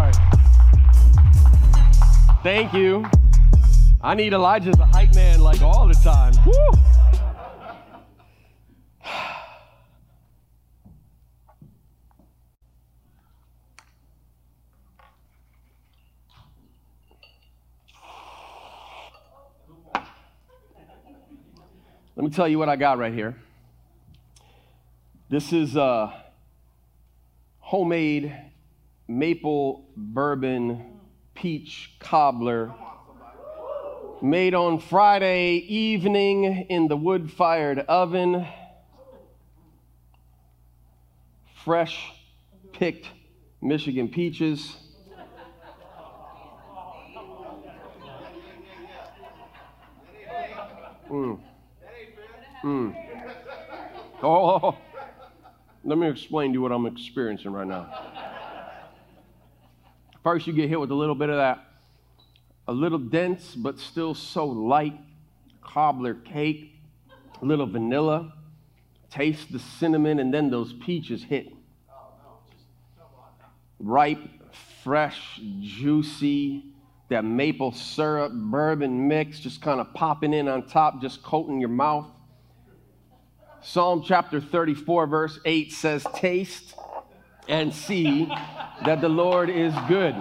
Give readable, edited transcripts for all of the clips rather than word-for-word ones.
right. Thank you. I need Elijah as a hype man like all the time. Woo! Let me tell you what I got right here. This is a homemade maple bourbon peach cobbler made on Friday evening in the wood-fired oven. Fresh picked Michigan peaches. Oh, let me explain to you what I'm experiencing right now. First, you get hit with a little bit of that, a little dense but still so light cobbler cake, a little vanilla, taste the cinnamon, and then those peaches hit. Ripe, fresh, juicy, that maple syrup, bourbon mix just kind of popping in on top, just coating your mouth. Psalm chapter 34, verse 8 says, "Taste and see that the Lord is good."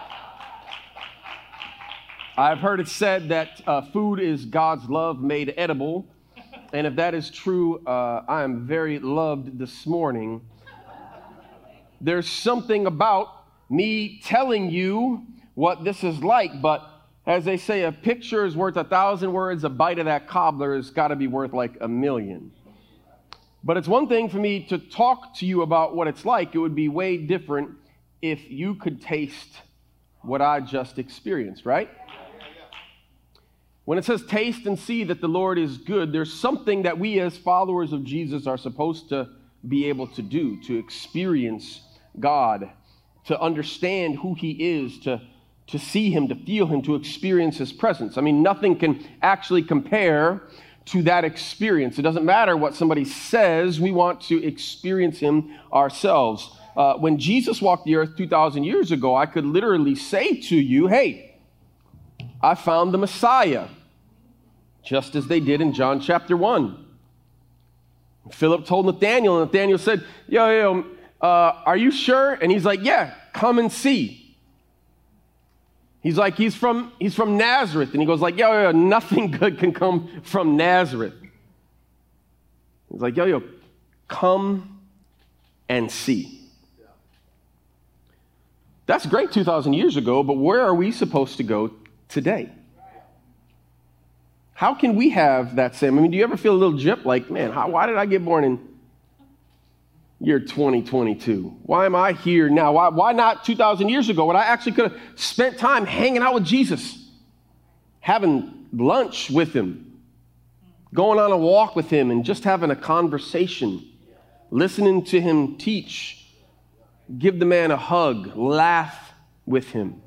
I've heard it said that food is God's love made edible. And if that is true, I am very loved this morning. There's something about me telling you what this is like, but as they say, a picture is worth 1,000 words. A bite of that cobbler has got to be worth like 1,000,000. But it's one thing for me to talk to you about what it's like. It would be way different if you could taste what I just experienced, right? When it says taste and see that the Lord is good, there's something that we as followers of Jesus are supposed to be able to do, to experience God, to understand who he is, to see him, to feel him, to experience his presence. I mean, nothing can actually compare to that experience. It doesn't matter what somebody says, we want to experience him ourselves. When Jesus walked the earth 2,000 years ago, I could literally say to you, hey, I found the Messiah, just as they did in John chapter 1. Philip told Nathanael, and Nathanael said, are you sure? And he's like, yeah, come and see. He's like, he's from Nazareth. And he goes like, nothing good can come from Nazareth. He's like, come and see. That's great 2,000 years ago, but where are we supposed to go today? How can we have that same? I mean, do you ever feel a little gypped? Like, man, why did I get born in year 2022? Why am I here now? Why not 2,000 years ago when I actually could have spent time hanging out with Jesus, having lunch with him, going on a walk with him, and just having a conversation, listening to him teach, give the man a hug, laugh with him,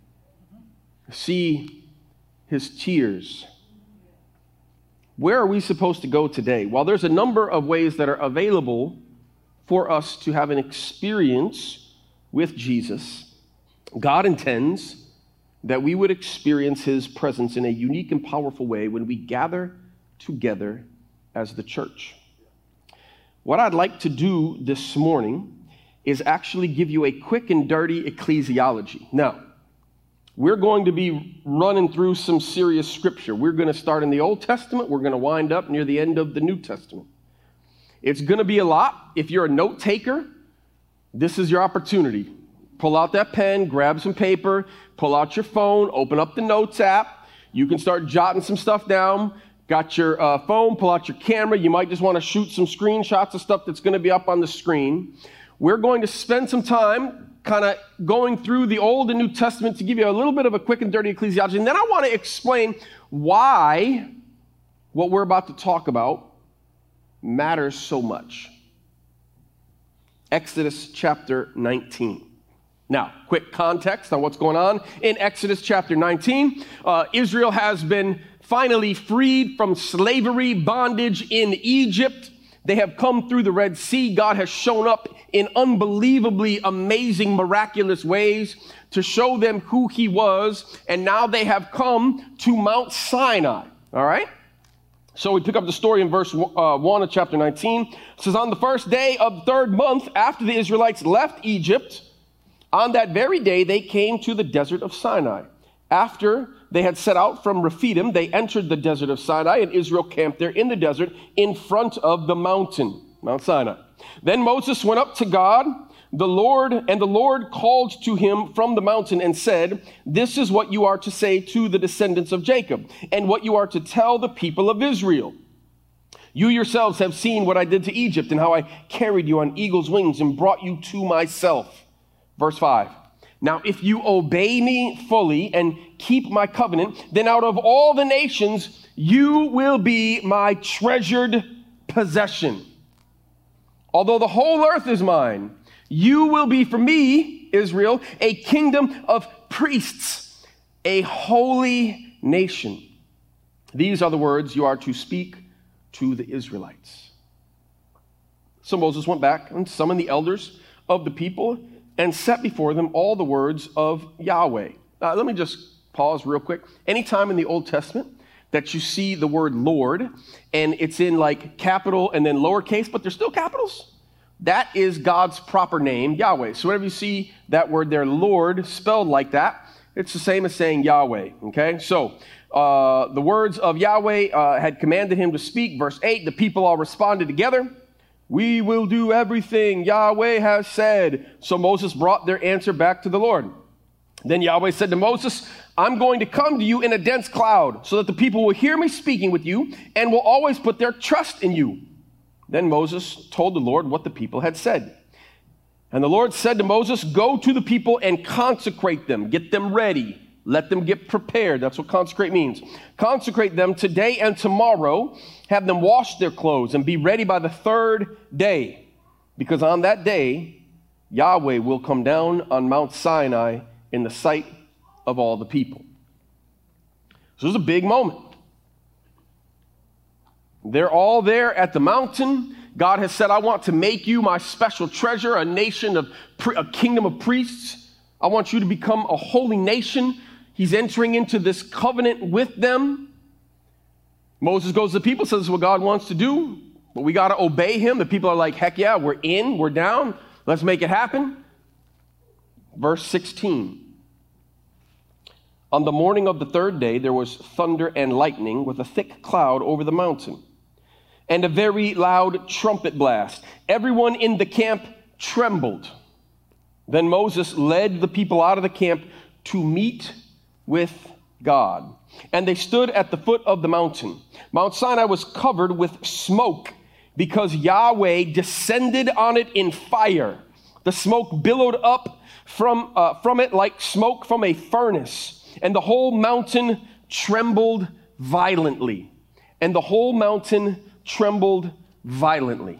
see his tears. Where are we supposed to go today? Well, there's a number of ways that are available for us to have an experience with Jesus. God intends that we would experience his presence in a unique and powerful way when we gather together as the church. What I'd like to do this morning is actually give you a quick and dirty ecclesiology. Now, we're going to be running through some serious scripture. We're going to start in the Old Testament. We're going to wind up near the end of the New Testament. It's going to be a lot. If you're a note taker, this is your opportunity. Pull out that pen, grab some paper, pull out your phone, open up the Notes app. You can start jotting some stuff down. Got your phone, pull out your camera. You might just want to shoot some screenshots of stuff that's going to be up on the screen. We're going to spend some time kind of going through the Old and New Testament to give you a little bit of a quick and dirty ecclesiology. And then I want to explain why what we're about to talk about matters so much. Exodus chapter 19. Now, quick context on what's going on. In Exodus chapter 19, Israel has been finally freed from slavery, bondage in Egypt. They have come through the Red Sea. God has shown up in unbelievably amazing, miraculous ways to show them who he was. And now they have come to Mount Sinai. All right? So we pick up the story in verse 1 of chapter 19. It says, on the first day of the third month after the Israelites left Egypt, on that very day they came to the desert of Sinai. After they had set out from Rephidim, they entered the desert of Sinai, and Israel camped there in the desert in front of the mountain, Mount Sinai. Then Moses went up to God, the Lord called to him from the mountain and said, this is what you are to say to the descendants of Jacob, and what you are to tell the people of Israel. You yourselves have seen what I did to Egypt, and how I carried you on eagle's wings and brought you to myself. Verse 5. Now, if you obey me fully and keep my covenant, then out of all the nations, you will be my treasured possession. Although the whole earth is mine, you will be for me, Israel, a kingdom of priests, a holy nation. These are the words you are to speak to the Israelites. So Moses went back and summoned the elders of the people and set before them all the words of Yahweh. Let me just pause real quick. Anytime in the Old Testament that you see the word Lord, and it's in like capital and then lowercase, but they're still capitals, that is God's proper name, Yahweh. So whenever you see that word there, Lord, spelled like that, it's the same as saying Yahweh, okay? So the words of Yahweh had commanded him to speak. Verse 8, the people all responded together. We will do everything Yahweh has said. So Moses brought their answer back to the Lord. Then Yahweh said to Moses, I'm going to come to you in a dense cloud so that the people will hear me speaking with you and will always put their trust in you. Then Moses told the Lord what the people had said. And the Lord said to Moses, go to the people and consecrate them, get them ready. Let them get prepared. That's what consecrate means. Consecrate them today and tomorrow. Have them wash their clothes and be ready by the third day. Because on that day, Yahweh will come down on Mount Sinai in the sight of all the people. So this is a big moment. They're all there at the mountain. God has said, I want to make you my special treasure, a nation of a kingdom of priests. I want you to become a holy nation. He's entering into this covenant with them. Moses goes to the people, says this is what God wants to do, but we got to obey him. The people are like, heck yeah, we're in, we're down. Let's make it happen. Verse 16. On the morning of the third day, there was thunder and lightning with a thick cloud over the mountain and a very loud trumpet blast. Everyone in the camp trembled. Then Moses led the people out of the camp to meet with God. And they stood at the foot of the mountain. Mount Sinai was covered with smoke because Yahweh descended on it in fire. The smoke billowed up from it like smoke from a furnace. And the whole mountain trembled violently. And the whole mountain trembled violently.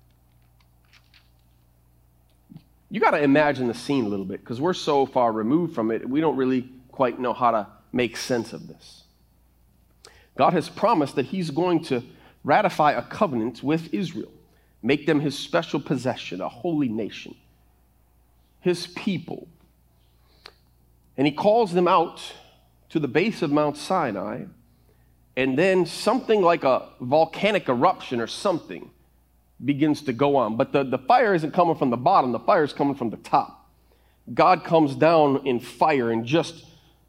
You got to imagine the scene a little bit because we're so far removed from it, we don't really quite know how to make sense of this. God has promised that he's going to ratify a covenant with Israel, make them his special possession, a holy nation, his people. And he calls them out to the base of Mount Sinai, and then something like a volcanic eruption or something begins to go on. But the fire isn't coming from the bottom, the fire is coming from the top. God comes down in fire and just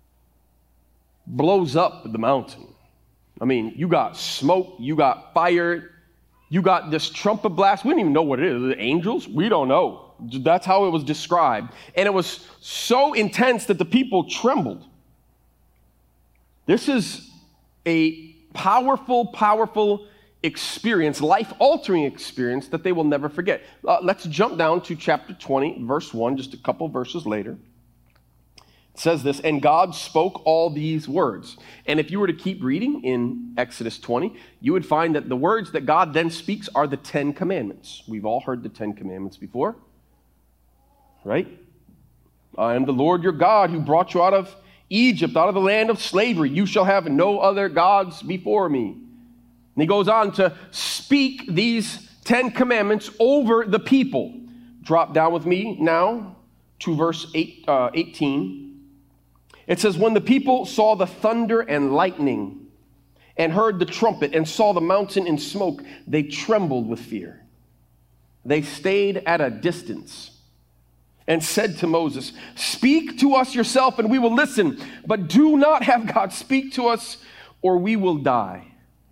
blows up the mountain. I mean, you got smoke, you got fire, you got this trumpet blast. We don't even know what it is. The angels? We don't know. That's how it was described. And it was so intense that the people trembled. This is a powerful, powerful experience, life-altering experience that they will never forget. Let's jump down to chapter 20, verse 1, just a couple verses later. It says this, and God spoke all these words. And if you were to keep reading in Exodus 20, you would find that the words that God then speaks are the 10 commandments. We've all heard the 10 commandments before, right? I am the Lord your God who brought you out of Egypt, out of the land of slavery. You shall have no other gods before me. And he goes on to speak these 10 commandments over the people. Drop down with me now to verse 18. It says, when the people saw the thunder and lightning and heard the trumpet and saw the mountain in smoke, they trembled with fear. They stayed at a distance and said to Moses, speak to us yourself and we will listen, but do not have God speak to us or we will die.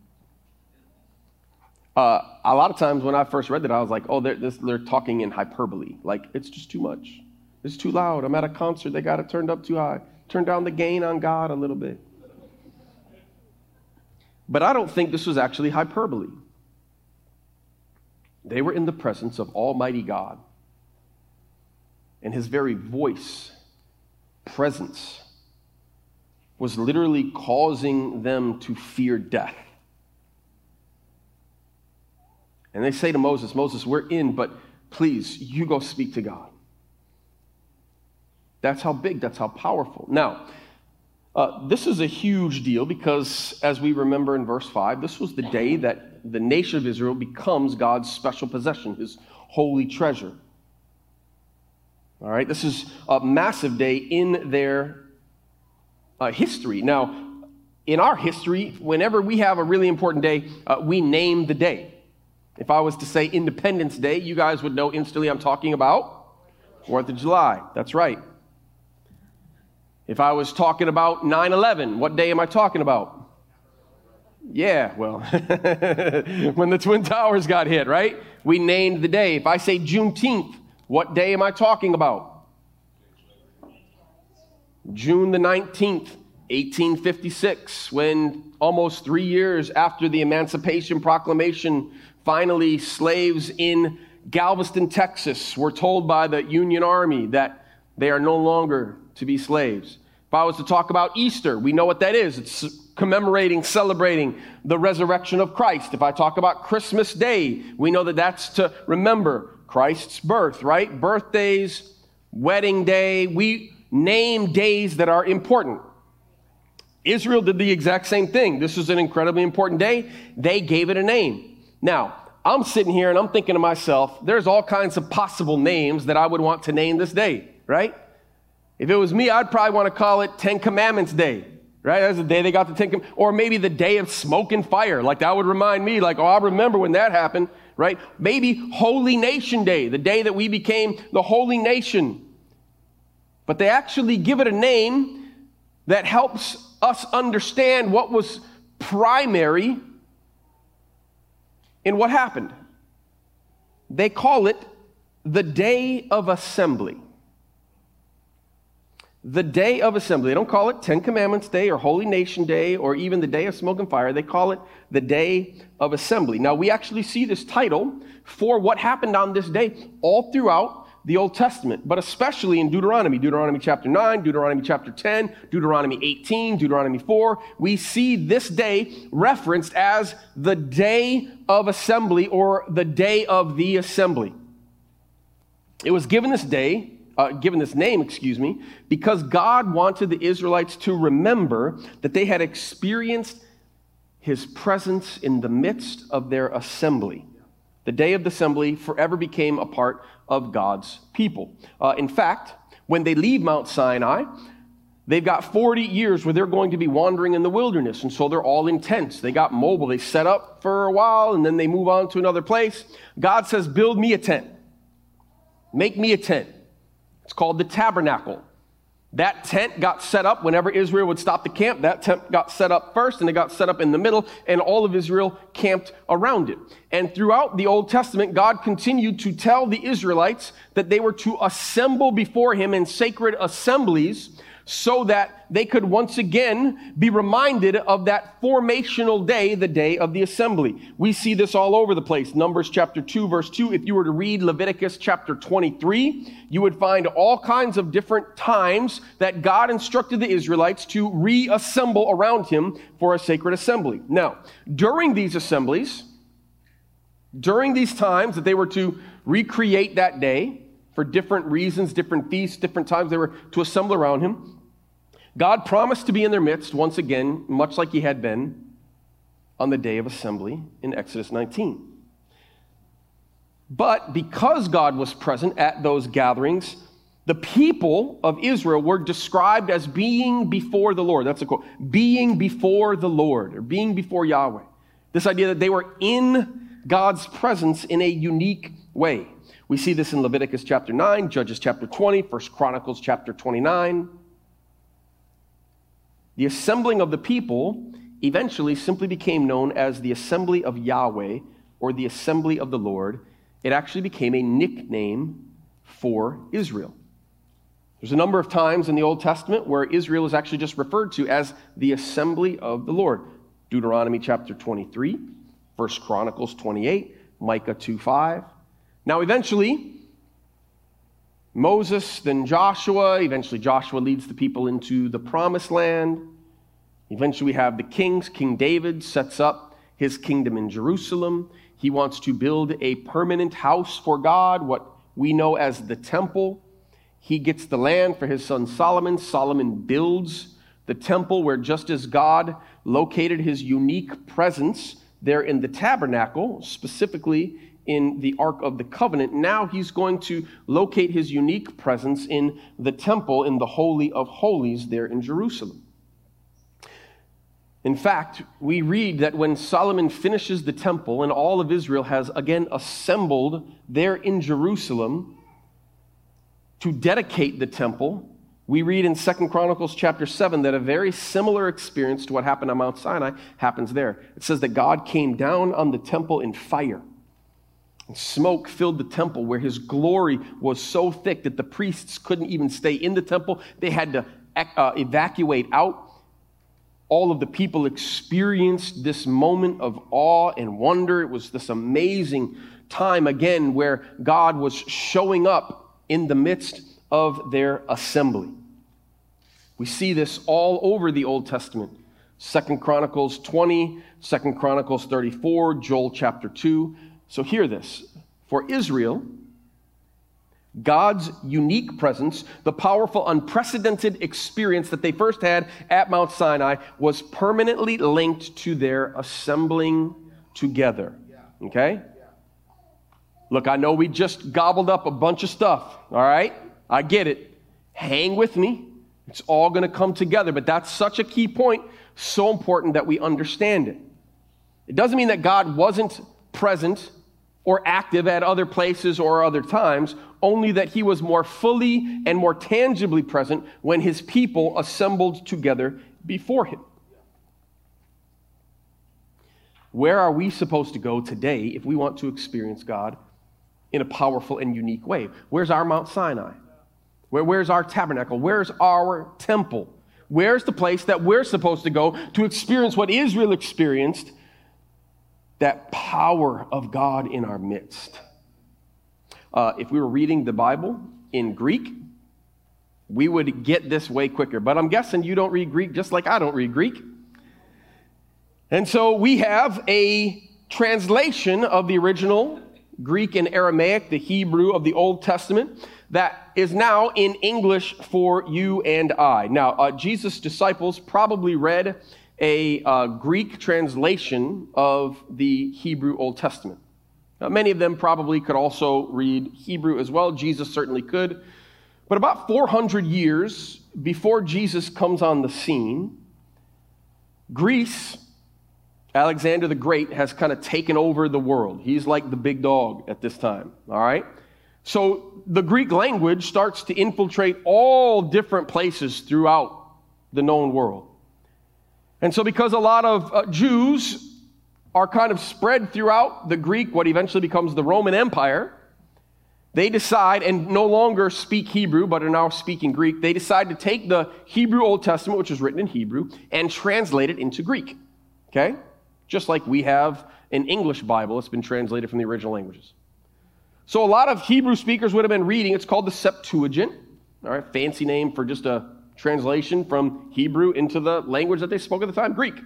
A lot of times when I first read that, I was like, oh, they're talking in hyperbole. Like, it's just too much. It's too loud. I'm at a concert. They got it turned up too high. Turn down the gain on God a little bit. But I don't think this was actually hyperbole. They were in the presence of Almighty God. And his very voice, presence, was literally causing them to fear death. And they say to Moses, Moses, we're in, but please, you go speak to God. That's how big, that's how powerful. Now, this is a huge deal because, as we remember in verse 5, this was the day that the nation of Israel becomes God's special possession, his holy treasure. All right, this is a massive day in their history. Now, in our history, whenever we have a really important day, we name the day. If I was to say Independence Day, you guys would know instantly I'm talking about 4th of July. That's right. If I was talking about 9/11, what day am I talking about? Yeah, well, when the Twin Towers got hit, right? We named the day. If I say Juneteenth, what day am I talking about? June the 19th, 1856, when almost 3 years after the Emancipation Proclamation, finally slaves in Galveston, Texas, were told by the Union Army that they are no longer to be slaves. If I was to talk about Easter, we know what that is. It's commemorating, celebrating the resurrection of Christ. If I talk about Christmas Day, we know that that's to remember Christ's birth, right? Birthdays, wedding day, we name days that are important. Israel did the exact same thing. This was an incredibly important day. They gave it a name. Now, I'm sitting here and I'm thinking to myself, there's all kinds of possible names that I would want to name this day, right? If it was me, I'd probably want to call it 10 Commandments Day, right? That's the day they got the 10 Commandments. Or maybe the day of smoke and fire. Like, that would remind me, like, oh, I remember when that happened, right? Maybe Holy Nation Day, the day that we became the holy nation. But they actually give it a name that helps us understand what was primary in what happened. They call it the Day of Assembly. The Day of Assembly. They don't call it 10 Commandments Day or Holy Nation Day or even the Day of Smoke and Fire. They call it the Day of Assembly. Now, we actually see this title for what happened on this day all throughout the Old Testament, but especially in Deuteronomy. Deuteronomy chapter 9, Deuteronomy chapter 10, Deuteronomy 18, Deuteronomy 4. We see this day referenced as the Day of Assembly or the Day of the Assembly. It was given this name, because God wanted the Israelites to remember that they had experienced his presence in the midst of their assembly. The day of the assembly forever became a part of God's people. In fact, when they leave Mount Sinai, they've got 40 years where they're going to be wandering in the wilderness, and so they're all in tents. They got mobile. They set up for a while, and then they move on to another place. God says, build me a tent. Make me a tent. It's called the tabernacle. That tent got set up whenever Israel would stop the camp. That tent got set up first, and it got set up in the middle, and all of Israel camped around it. And throughout the Old Testament, God continued to tell the Israelites that they were to assemble before him in sacred assemblies so that they could once again be reminded of that formational day, the day of the assembly. We see this all over the place. Numbers chapter 2, verse 2. If you were to read Leviticus chapter 23, you would find all kinds of different times that God instructed the Israelites to reassemble around him for a sacred assembly. Now, during these assemblies, during these times that they were to recreate that day for different reasons, different feasts, different times they were to assemble around him, God promised to be in their midst once again, much like he had been on the day of assembly in Exodus 19. But because God was present at those gatherings, the people of Israel were described as being before the Lord. That's a quote. Being before the Lord, or being before Yahweh. This idea that they were in God's presence in a unique way. We see this in Leviticus chapter 9, Judges chapter 20, 1 Chronicles chapter 29. The assembling of the people eventually simply became known as the Assembly of Yahweh, or the Assembly of the Lord. It actually became a nickname for Israel. There's a number of times in the Old Testament where Israel is actually just referred to as the Assembly of the Lord. Deuteronomy chapter 23, 1 Chronicles 28, Micah 2:5. Now eventually, Moses, then Joshua. Eventually Joshua leads the people into the promised land. Eventually we have the kings. King David sets up his kingdom in Jerusalem. He wants to build a permanent house for God, what we know as the temple. He gets the land for his son Solomon. Solomon builds the temple where, just as God located his unique presence there in the tabernacle, specifically in the Ark of the Covenant, now he's going to locate his unique presence in the temple, in the Holy of Holies there in Jerusalem. In fact, we read that when Solomon finishes the temple and all of Israel has again assembled there in Jerusalem to dedicate the temple, we read in 2 Chronicles chapter 7 that a very similar experience to what happened on Mount Sinai happens there. It says that God came down on the temple in fire. And smoke filled the temple where his glory was so thick that the priests couldn't even stay in the temple. They had to evacuate out. All of the people experienced this moment of awe and wonder. It was this amazing time again where God was showing up in the midst of their assembly. We see this all over the Old Testament. 2 Chronicles 20, 2 Chronicles 34, Joel chapter 2. So hear this. For Israel, God's unique presence, the powerful, unprecedented experience that they first had at Mount Sinai, was permanently linked to their assembling together. Okay? Look, I know we just gobbled up a bunch of stuff, all right? I get it. Hang with me. It's all going to come together, but that's such a key point, so important that we understand it. It doesn't mean that God wasn't present or active at other places or other times, only that he was more fully and more tangibly present when his people assembled together before him. Where are we supposed to go today if we want to experience God in a powerful and unique way? Where's our Mount Sinai? Where's our tabernacle? Where's our temple? Where's the place that we're supposed to go to experience what Israel experienced, that power of God in our midst? If we were reading the Bible in Greek, we would get this way quicker. But I'm guessing you don't read Greek just like I don't read Greek. And so we have a translation of the original Greek and Aramaic, the Hebrew of the Old Testament, that is now in English for you and I. Now, Jesus' disciples probably read a Greek translation of the Hebrew Old Testament. Now, many of them probably could also read Hebrew as well. Jesus certainly could. But about 400 years before Jesus comes on the scene, Greece, Alexander the Great, has kind of taken over the world. He's like the big dog at this time, all right? So the Greek language starts to infiltrate all different places throughout the known world. And so because a lot of Jews are kind of spread throughout the Greek, what eventually becomes the Roman Empire, they decide, and no longer speak Hebrew, but are now speaking Greek, they decide to take the Hebrew Old Testament, which was written in Hebrew, and translate it into Greek, okay? Just like we have an English Bible that's been translated from the original languages. So a lot of Hebrew speakers would have been reading, it's called the Septuagint, all right, fancy name for just a translation from Hebrew into the language that they spoke at the time, Greek.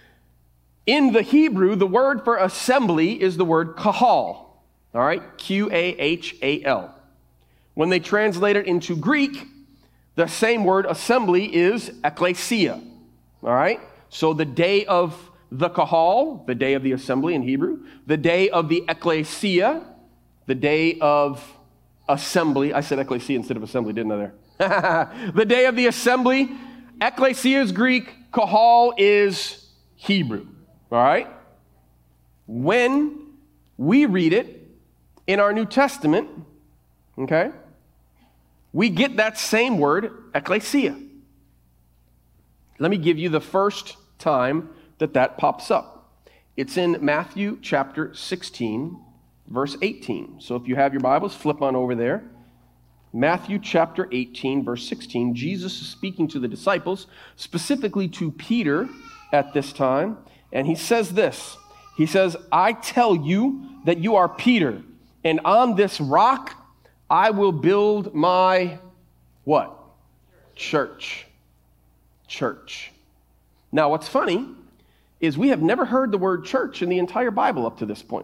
In the Hebrew, the word for assembly is the word kahal, all right, Q-A-H-A-L. When they translate it into Greek, the same word assembly is ekklesia, all right? So the day of the kahal, the day of the assembly in Hebrew, the day of the ekklesia, the day of assembly. I said ecclesia instead of assembly, didn't I there? The day of the assembly. Ecclesia is Greek. Kahal is Hebrew. All right? When we read it in our New Testament, okay, we get that same word, ecclesia. Let me give you the first time that pops up. It's in Matthew chapter 16, verse 18. So if you have your Bibles, flip on over there. Matthew chapter 18, verse 16. Jesus is speaking to the disciples, specifically to Peter at this time, and he says this. He says, I tell you that you are Peter, and on this rock I will build my, what? Church. Church. Now, what's funny is we have never heard the word church in the entire Bible up to this point.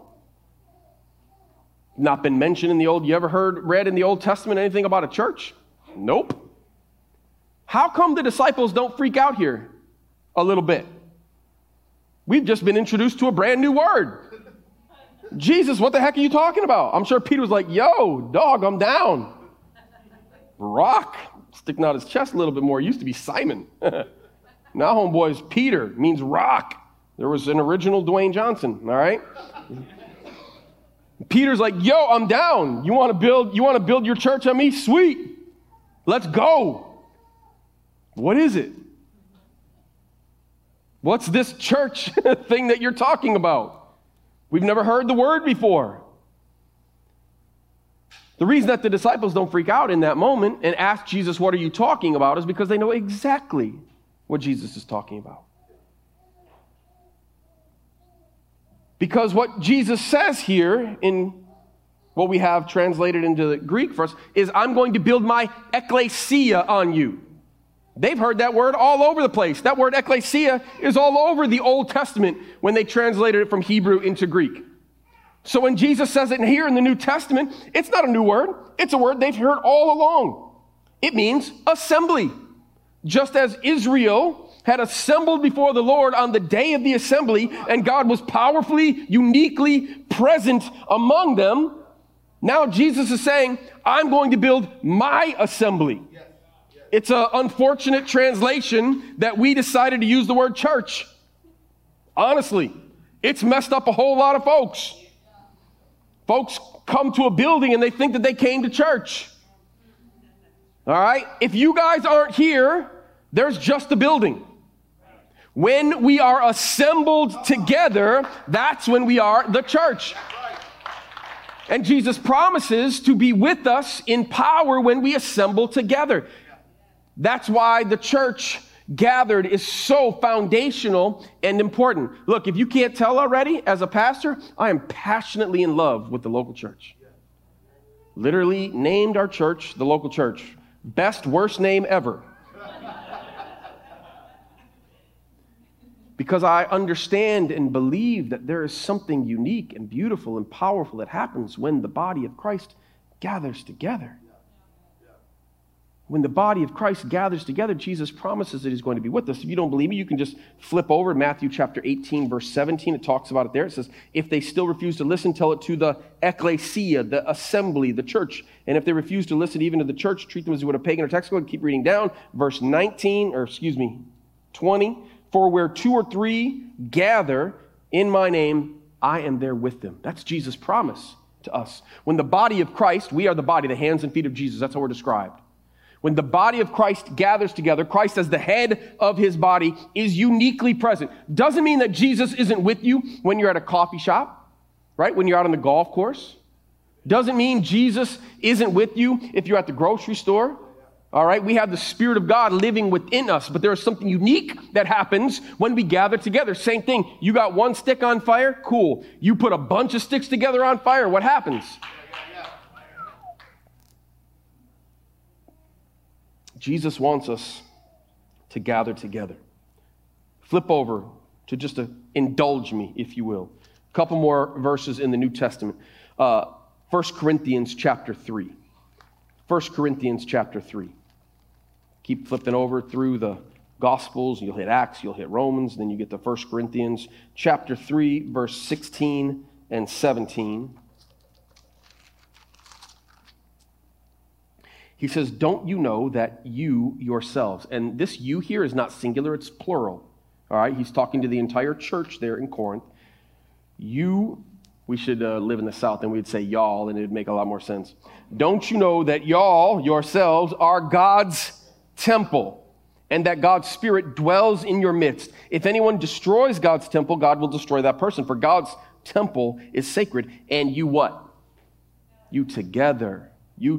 Not been mentioned in the Old. You ever read in the Old Testament anything about a church? Nope. How come the disciples don't freak out here a little bit? We've just been introduced to a brand new word. Jesus, what the heck are you talking about? I'm sure Peter was like, yo, dog, I'm down. Rock. Sticking out his chest a little bit more. It used to be Simon. Now, homeboys, Peter means rock. There was an original Dwayne Johnson, all right? Peter's like, yo, I'm down. You want to build your church on me? Sweet. Let's go. What is it? What's this church thing that you're talking about? We've never heard the word before. The reason that the disciples don't freak out in that moment and ask Jesus, what are you talking about, is because they know exactly what Jesus is talking about. Because what Jesus says here in what we have translated into the Greek for us is, I'm going to build my ecclesia on you. They've heard that word all over the place. That word ecclesia is all over the Old Testament when they translated it from Hebrew into Greek. So when Jesus says it here in the New Testament, it's not a new word. It's a word they've heard all along. It means assembly. Just as Israel had assembled before the Lord on the day of the assembly, and God was powerfully, uniquely present among them, now Jesus is saying, I'm going to build my assembly. It's an unfortunate translation that we decided to use the word church. Honestly, it's messed up a whole lot of folks. Folks come to a building and they think that they came to church. All right? If you guys aren't here, there's just a building. When we are assembled together, that's when we are the church. And Jesus promises to be with us in power when we assemble together. That's why the church gathered is so foundational and important. Look, if you can't tell already, as a pastor, I am passionately in love with the local church. Literally named our church the local church. Best, worst name ever. Because I understand and believe that there is something unique and beautiful and powerful that happens when the body of Christ gathers together. When the body of Christ gathers together, Jesus promises that he's going to be with us. If you don't believe me, you can just flip over to Matthew chapter 18, verse 17. It talks about it there. It says, if they still refuse to listen, tell it to the ecclesia, the assembly, the church. And if they refuse to listen even to the church, treat them as you would a pagan or tax collector. Keep reading down. Verse 20. For where 2 or 3 gather in my name, I am there with them. That's Jesus' promise to us. When the body of Christ, we are the body, the hands and feet of Jesus. That's how we're described. When the body of Christ gathers together, Christ as the head of his body is uniquely present. Doesn't mean that Jesus isn't with you when you're at a coffee shop, right? When you're out on the golf course. Doesn't mean Jesus isn't with you if you're at the grocery store. All right, we have the Spirit of God living within us, but there is something unique that happens when we gather together. Same thing. You got one stick on fire? Cool. You put a bunch of sticks together on fire, what happens? Jesus wants us to gather together. Flip over to just indulge me, if you will. A couple more verses in the New Testament. 1 Corinthians chapter 3. 1 Corinthians chapter 3. Keep flipping over through the Gospels. You'll hit Acts, you'll hit Romans, then you get to 1 Corinthians chapter 3, verse 16 and 17. He says, don't you know that you yourselves, and this you here is not singular, it's plural. All right, he's talking to the entire church there in Corinth. We should live in the South and we'd say y'all, and it'd make a lot more sense. Don't you know that y'all yourselves are God's temple, and that God's Spirit dwells in your midst? If anyone destroys God's temple, God will destroy that person. For God's temple is sacred, and you what? You together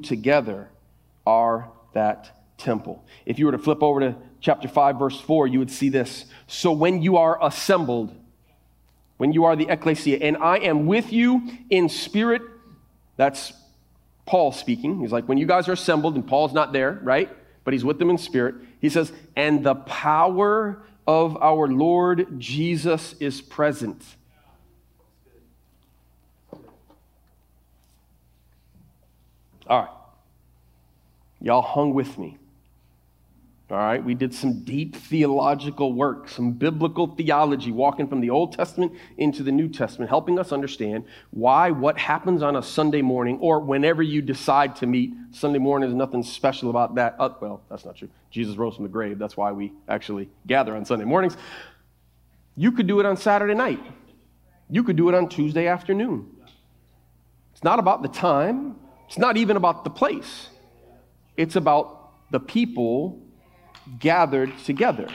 are that temple. If you were to flip over to chapter 5, verse 4, you would see this. So when you are assembled, when you are the ecclesia, and I am with you in spirit, that's Paul speaking. He's like, when you guys are assembled, and Paul's not there, right? But he's with them in spirit. He says, and the power of our Lord Jesus is present. All right. Y'all hung with me. All right, we did some deep theological work, some biblical theology, walking from the Old Testament into the New Testament, helping us understand why what happens on a Sunday morning, or whenever you decide to meet, Sunday morning is nothing special about that. Well, that's not true. Jesus rose from the grave. That's why we actually gather on Sunday mornings. You could do it on Saturday night. You could do it on Tuesday afternoon. It's not about the time. It's not even about the place. It's about the people gathered together.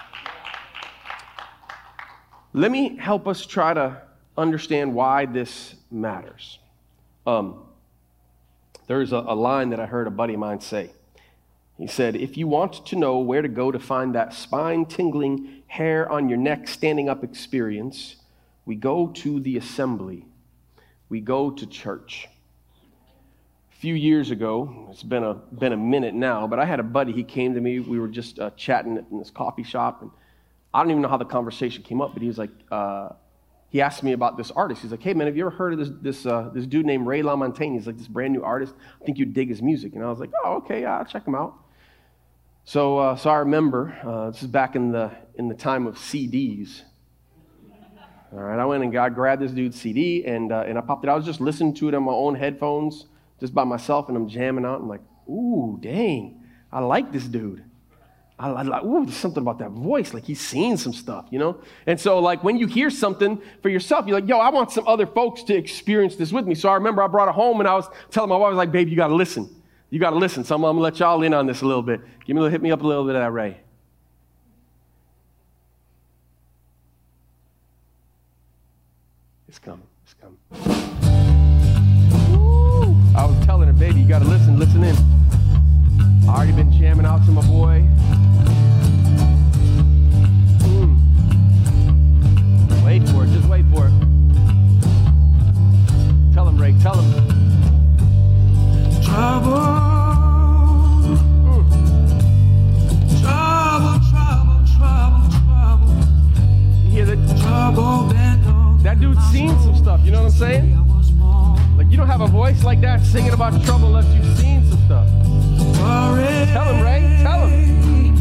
Let me help us try to understand why this matters. There's a line that I heard a buddy of mine say. He said, if you want to know where to go to find that spine-tingling, hair on your neck standing up experience, we go to the assembly. We go to church. Few years ago, it's been a minute now, but I had a buddy. He came to me. We were just chatting in this coffee shop, and I don't even know how the conversation came up. But he was like, he asked me about this artist. He's like, "Hey man, have you ever heard of this dude named Ray LaMontagne? He's like this brand new artist. I think you'd dig his music." And I was like, "Oh, okay, yeah, I'll check him out." So I remember this is back in the time of CDs. All right, I went and grabbed this dude's CD and I popped it. I was just listening to it on my own headphones, just by myself, and I'm jamming out. I'm like, ooh, dang, I like this dude. I like, ooh, there's something about that voice. Like he's seen some stuff, you know? And so like when you hear something for yourself, you're like, yo, I want some other folks to experience this with me. So I remember I brought it home and I was telling my wife, I was like, babe, you got to listen. You got to listen. So I'm going to let y'all in on this a little bit. Hit me up a little bit of that Ray. It's coming. It's coming. I was telling her, baby, you got to listen in. I already been jamming out to my boy. Wait for it, just wait for it. Tell him, Ray, tell him. Trouble. Trouble. You hear that? Trouble. That dude's seen some stuff, you know what I'm saying? Like, you don't have a voice like that singing about trouble unless you've seen some stuff. Tell him, Ray. Tell him.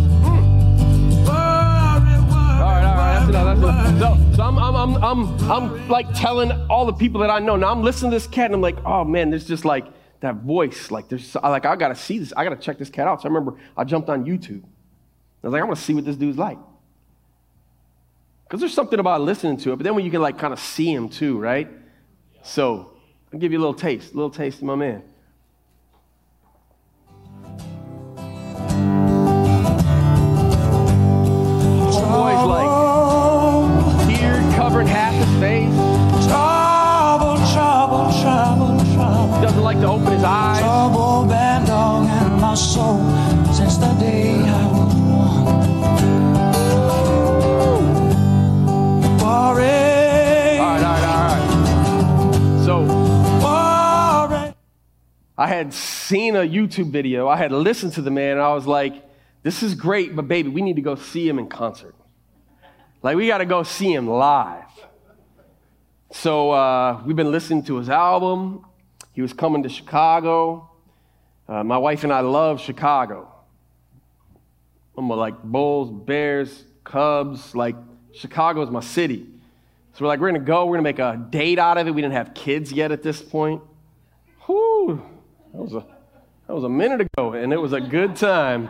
All right. That's enough. So I'm like telling all the people that I know. Now I'm listening to this cat and I'm like, oh man, there's just like that voice. Like I gotta see this. I gotta check this cat out. So I remember I jumped on YouTube. I was like, I want to see what this dude's like. Because there's something about listening to it, but then when you can like kind of see him too, right? So I'll give you a little taste of my man. Boy's like tear covering half his face. Trouble. Doesn't like to open his eyes. Trouble been down in my soul since the day I was born. All right. So I had seen a YouTube video. I had listened to the man, and I was like, this is great, but baby, we need to go see him in concert. Like, we got to go see him live. So we've been listening to his album. He was coming to Chicago. My wife and I love Chicago. I'm like Bulls, Bears, Cubs. Like, Chicago is my city. So we're like, we're going to go. We're going to make a date out of it. We didn't have kids yet at this point. Whew. That That was a minute ago, and it was a good time.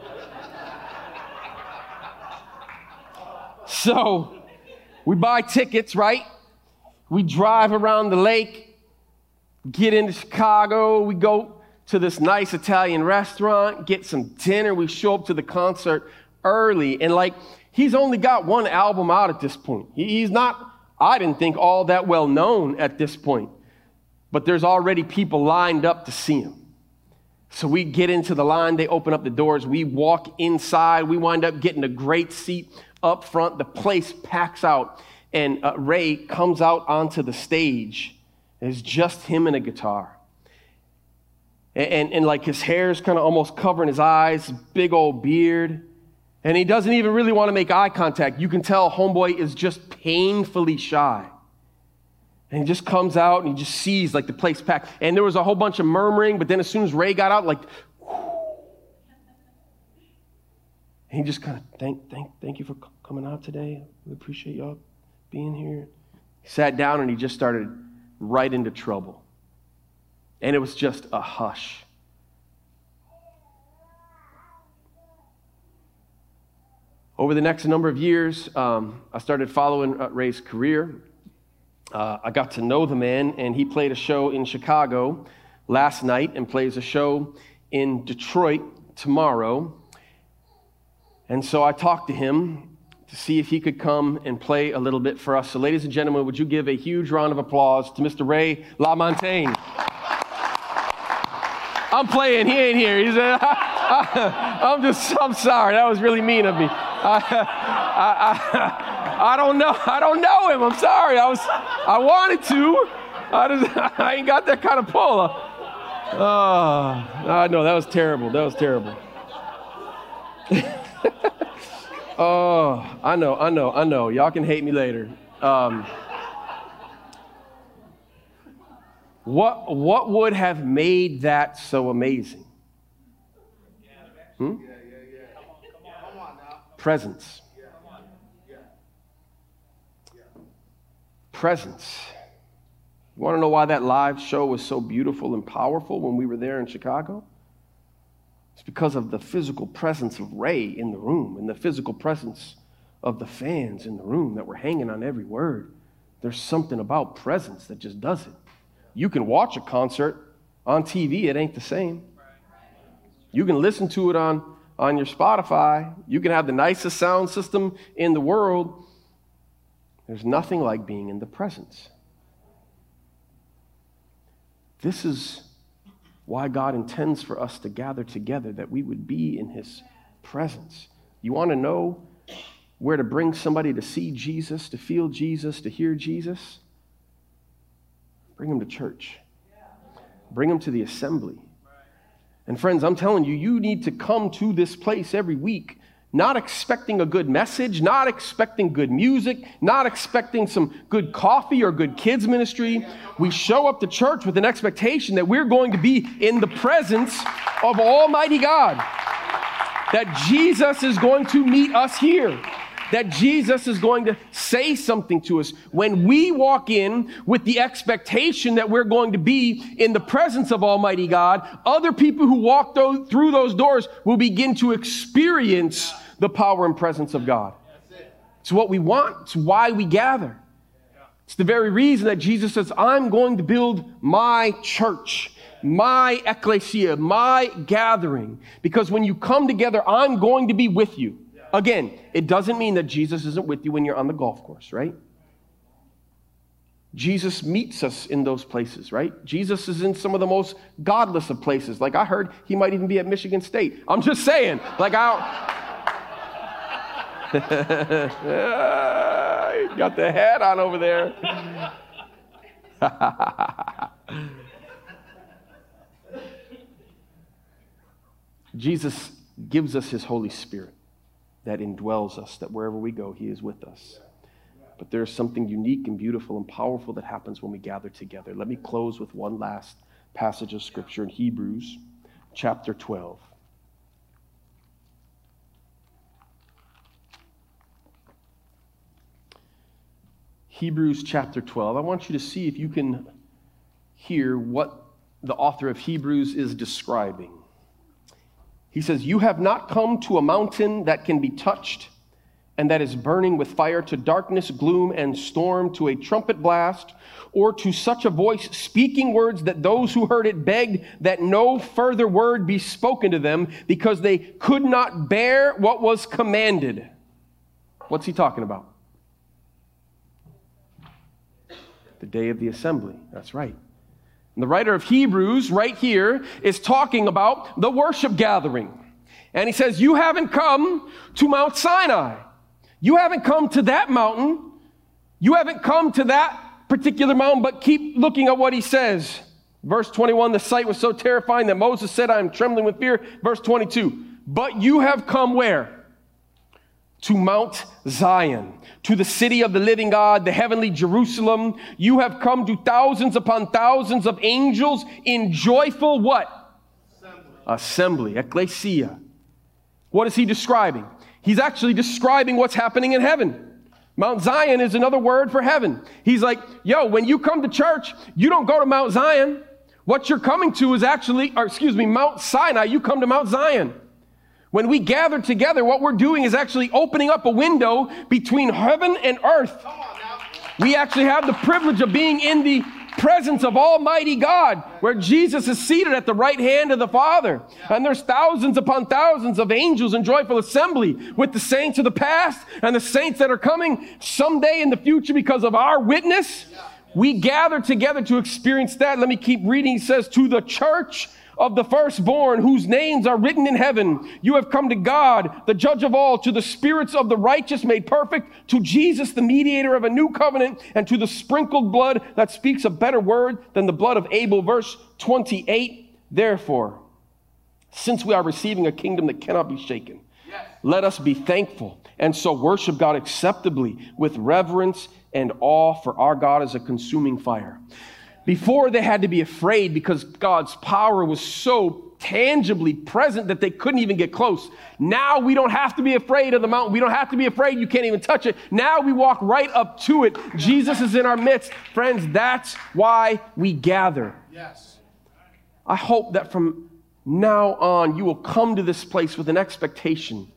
So we buy tickets, right? We drive around the lake, get into Chicago. We go to this nice Italian restaurant, get some dinner. We show up to the concert early. And he's only got one album out at this point. He's not, I didn't think, all that well known at this point. But there's already people lined up to see him. So we get into the line. They open up the doors. We walk inside. We wind up getting a great seat up front. The place packs out. And Ray comes out onto the stage. It's just him and a guitar. And his hair's kind of almost covering his eyes, big old beard. And he doesn't even really want to make eye contact. You can tell homeboy is just painfully shy. And he just comes out and he just sees the place packed. And there was a whole bunch of murmuring, but then as soon as Ray got out, and he just kind of thank you for coming out today. We appreciate y'all being here. He sat down and he just started right into trouble. And it was just a hush. Over the next number of years, I started following Ray's career. I got to know the man, and he played a show in Chicago last night and plays a show in Detroit tomorrow. And so I talked to him to see if he could come and play a little bit for us. So ladies and gentlemen, would you give a huge round of applause to Mr. Ray LaMontagne? I'm playing, he ain't here. He said, I'm sorry, that was really mean of me. I don't know him, I'm sorry. I wanted to. I ain't got that kind of pull. No, that was terrible. Oh, I know. Y'all can hate me later. What would have made that so amazing? Presence. Presence. You want to know why that live show was so beautiful and powerful when we were there in Chicago? It's because of the physical presence of Ray in the room and the physical presence of the fans in the room that were hanging on every word. There's something about presence that just does it. You can watch a concert on TV, it ain't the same. You can listen to it on your Spotify. You can have the nicest sound system in the world. There's nothing like being in the presence. This is why God intends for us to gather together, that we would be in his presence. You want to know where to bring somebody to see Jesus, to feel Jesus, to hear Jesus? Bring them to church. Bring them to the assembly. And friends, I'm telling you, you need to come to this place every week, not expecting a good message, not expecting good music, not expecting some good coffee or good kids ministry. We show up to church with an expectation that we're going to be in the presence of Almighty God, that Jesus is going to meet us here, that Jesus is going to say something to us. When we walk in with the expectation that we're going to be in the presence of Almighty God, other people who walk through those doors will begin to experience the power and presence of God. It's what we want. It's why we gather. It's the very reason that Jesus says, I'm going to build my church, my ecclesia, my gathering. Because when you come together, I'm going to be with you. Again, it doesn't mean that Jesus isn't with you when you're on the golf course, right? Jesus meets us in those places, right? Jesus is in some of the most godless of places. Like I heard he might even be at Michigan State. I'm just saying, got the hat on over there. Jesus gives us his Holy Spirit that indwells us, that wherever we go, he is with us. But there's something unique and beautiful and powerful that happens when we gather together. Let me close with one last passage of Scripture in Hebrews chapter 12. Hebrews chapter 12. I want you to see if you can hear what the author of Hebrews is describing. He says, "You have not come to a mountain that can be touched and that is burning with fire, to darkness, gloom, and storm, to a trumpet blast, or to such a voice speaking words that those who heard it begged that no further word be spoken to them, because they could not bear what was commanded." What's he talking about? The day of the assembly. That's right. And the writer of Hebrews right here is talking about the worship gathering. And he says, you haven't come to Mount Sinai. You haven't come to that mountain. You haven't come to that particular mountain, but keep looking at what he says. Verse 21, the sight was so terrifying that Moses said, "I am trembling with fear." Verse 22, "But you have come where? To Mount Zion, to the city of the living God, the heavenly Jerusalem. You have come to thousands upon thousands of angels in joyful" what? Assembly. Ecclesia. What is he describing? He's actually describing what's happening in heaven. Mount Zion is another word for heaven. He's like, yo, when you come to church, you don't go to Mount Zion. What you're coming to is Mount Sinai. You come to Mount Zion. When we gather together, what we're doing is actually opening up a window between heaven and earth. We actually have the privilege of being in the presence of Almighty God, where Jesus is seated at the right hand of the Father. And there's thousands upon thousands of angels in joyful assembly with the saints of the past and the saints that are coming someday in the future because of our witness. We gather together to experience that. Let me keep reading. He says, "To the church of the firstborn, whose names are written in heaven, you have come to God, the judge of all, to the spirits of the righteous made perfect, to Jesus, the mediator of a new covenant, and to the sprinkled blood that speaks a better word than the blood of Abel." Verse 28, "Therefore, since we are receiving a kingdom that cannot be shaken, let us be thankful and so worship God acceptably with reverence and awe, for our God is a consuming fire." Before, they had to be afraid because God's power was so tangibly present that they couldn't even get close. Now we don't have to be afraid of the mountain. We don't have to be afraid you can't even touch it. Now we walk right up to it. Jesus is in our midst. Friends, that's why we gather. Yes. I hope that from now on you will come to this place with an expectation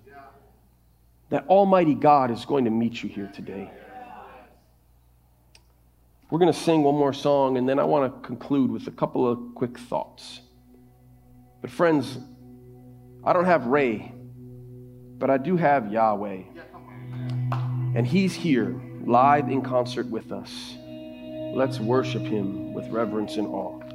that Almighty God is going to meet you here today. We're going to sing one more song, and then I want to conclude with a couple of quick thoughts. But friends, I don't have Ray, but I do have Yahweh. And he's here, live in concert with us. Let's worship him with reverence and awe.